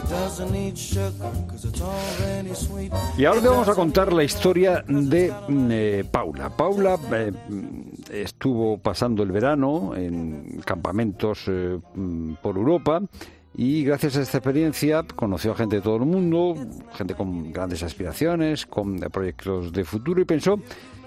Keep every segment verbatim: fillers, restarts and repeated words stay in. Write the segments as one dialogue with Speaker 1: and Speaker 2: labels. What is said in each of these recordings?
Speaker 1: Y ahora te vamos a contar la historia de eh, Paula. Paula eh, estuvo pasando el verano en campamentos eh, por Europa y gracias a esta experiencia conoció a gente de todo el mundo, gente con grandes aspiraciones, con proyectos de futuro, y pensó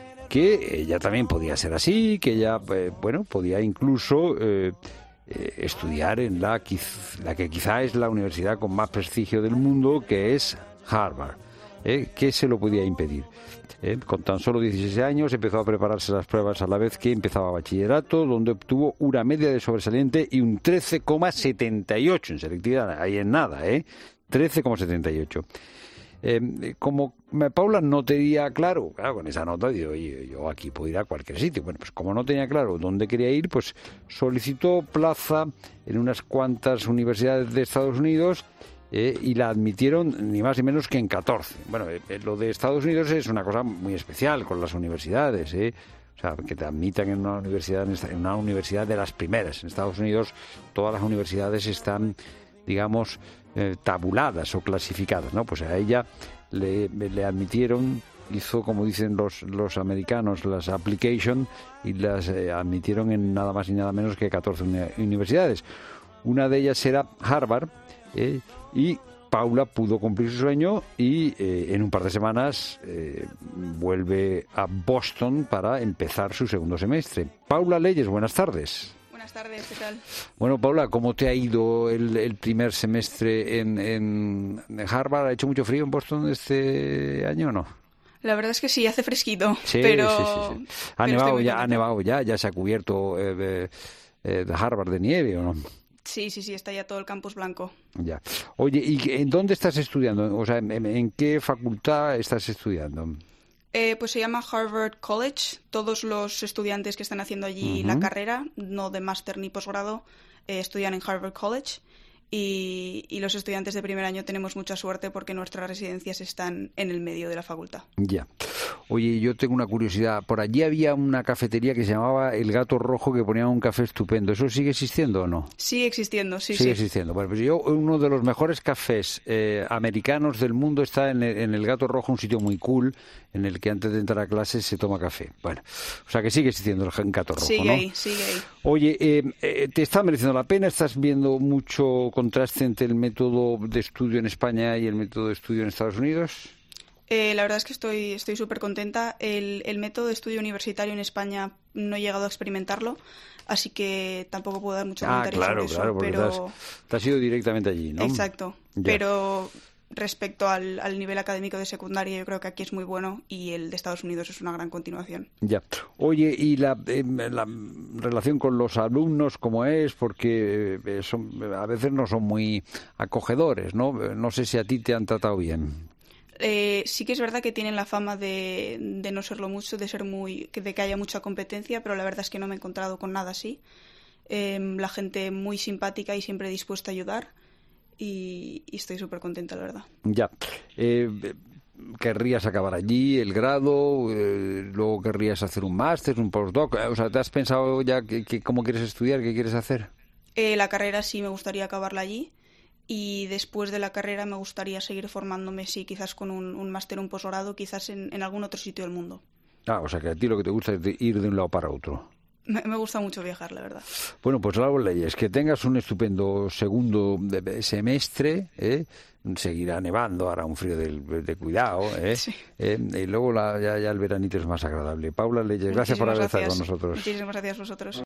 Speaker 1: que ella también podía ser así, que ella eh, bueno, podía incluso eh, eh, estudiar en la, la que quizá es la universidad con más prestigio del mundo, que es Harvard. ¿Eh? ¿Qué se lo podía impedir? ¿Eh? Con tan solo dieciséis años empezó a prepararse las pruebas a la vez que empezaba bachillerato, donde obtuvo una media de sobresaliente y un trece coma setenta y ocho en selectividad, ahí en nada, ¿eh? trece coma setenta y ocho. Eh, como Paula no tenía claro, claro, con esa nota, digo, oye, yo aquí puedo ir a cualquier sitio. Bueno, pues como no tenía claro dónde quería ir, pues solicitó plaza en unas cuantas universidades de Estados Unidos. Eh, y la admitieron ni más ni menos que en catorce. Bueno, eh, lo de Estados Unidos es una cosa muy especial con las universidades, ¿eh? O sea, que te admitan en una universidad, en una universidad de las primeras. En Estados Unidos todas las universidades están, digamos, eh, tabuladas o clasificadas, ¿no? Pues a ella le, le admitieron, hizo, como dicen los, los americanos, las application, y las eh, admitieron en nada más y nada menos que catorce uni- universidades. Una de ellas era Harvard, eh, y Paula pudo cumplir su sueño y eh, en un par de semanas eh, vuelve a Boston para empezar su segundo semestre. Paula Leyes, buenas tardes.
Speaker 2: Buenas tardes, ¿qué tal?
Speaker 1: Bueno, Paula, ¿cómo te ha ido el, el primer semestre en, en Harvard? ¿Ha hecho mucho frío en Boston este año o no?
Speaker 2: La verdad es que sí, hace fresquito,
Speaker 1: sí,
Speaker 2: pero...
Speaker 1: Sí, sí, sí. ¿Ha,
Speaker 2: pero
Speaker 1: nevado ya, ¿Ha nevado ya? ¿Ya se ha cubierto eh, de, eh, de Harvard de nieve o no?
Speaker 2: Sí, sí, sí, está ya todo el campus blanco.
Speaker 1: Ya. Oye, ¿y en dónde estás estudiando? O sea, ¿en, en qué facultad estás estudiando?
Speaker 2: Eh, pues se llama Harvard College. Todos los estudiantes que están haciendo allí uh-huh. la carrera, no de máster ni posgrado, eh, estudian en Harvard College. Y, y los estudiantes de primer año tenemos mucha suerte porque nuestras residencias están en el medio de la facultad.
Speaker 1: Ya. Oye, yo tengo una curiosidad. Por allí había una cafetería que se llamaba El Gato Rojo, que ponía un café estupendo. ¿Eso sigue existiendo o no?
Speaker 2: Sigue existiendo, sí,
Speaker 1: Sigue
Speaker 2: sí.
Speaker 1: existiendo. Bueno, pues yo, uno de los mejores cafés eh, americanos del mundo está en el, en el Gato Rojo, un sitio muy cool, en el que antes de entrar a clase se toma café. Bueno, o sea que sigue existiendo el Gato Rojo,
Speaker 2: sigue
Speaker 1: ¿no?
Speaker 2: Ahí, sigue ahí.
Speaker 1: Oye, eh, eh, ¿te está mereciendo la pena? ¿Estás viendo mucho contraste entre el método de estudio en España y el método de estudio en Estados Unidos?
Speaker 2: Eh, la verdad es que estoy estoy súper contenta. El, el método de estudio universitario en España no he llegado a experimentarlo, así que tampoco puedo dar mucho
Speaker 1: ah,
Speaker 2: comentario
Speaker 1: claro,
Speaker 2: sobre
Speaker 1: claro,
Speaker 2: eso.
Speaker 1: Porque
Speaker 2: pero...
Speaker 1: te has, te has ido directamente allí, ¿no?
Speaker 2: Exacto,
Speaker 1: ya.
Speaker 2: Pero respecto al, al nivel académico de secundaria, yo creo que aquí es muy bueno y el de Estados Unidos es una gran continuación.
Speaker 1: Ya. Oye, ¿y la, eh, la relación con los alumnos cómo es? Porque eh, son, a veces no son muy acogedores, ¿no? No sé si a ti te han tratado bien.
Speaker 2: Eh, sí que es verdad que tienen la fama de, de no serlo mucho, de ser muy, de que haya mucha competencia, pero la verdad es que no me he encontrado con nada así. Eh, la gente muy simpática y siempre dispuesta a ayudar y, y estoy súper contenta, la verdad.
Speaker 1: Ya. Eh, ¿Querrías acabar allí el grado? Eh, ¿Luego querrías hacer un máster, un postdoc? O sea, ¿te has pensado ya que, que cómo quieres estudiar, qué quieres hacer?
Speaker 2: Eh, la carrera sí me gustaría acabarla allí. Y después de la carrera me gustaría seguir formándome, sí, quizás con un, un máster, un posgrado, quizás en, en algún otro sitio del mundo.
Speaker 1: Ah, o sea que a ti lo que te gusta es de ir de un lado para otro.
Speaker 2: Me, me gusta mucho viajar, la verdad.
Speaker 1: Bueno, pues Laura Leyes, que tengas un estupendo segundo semestre, ¿eh? Seguirá nevando, hará un frío de, de cuidado, ¿eh?
Speaker 2: Sí.
Speaker 1: ¿Eh? Y luego la, ya, ya el veranito es más agradable. Paula Leyes, gracias por haber estado con nosotros.
Speaker 2: Muchísimas gracias a vosotros.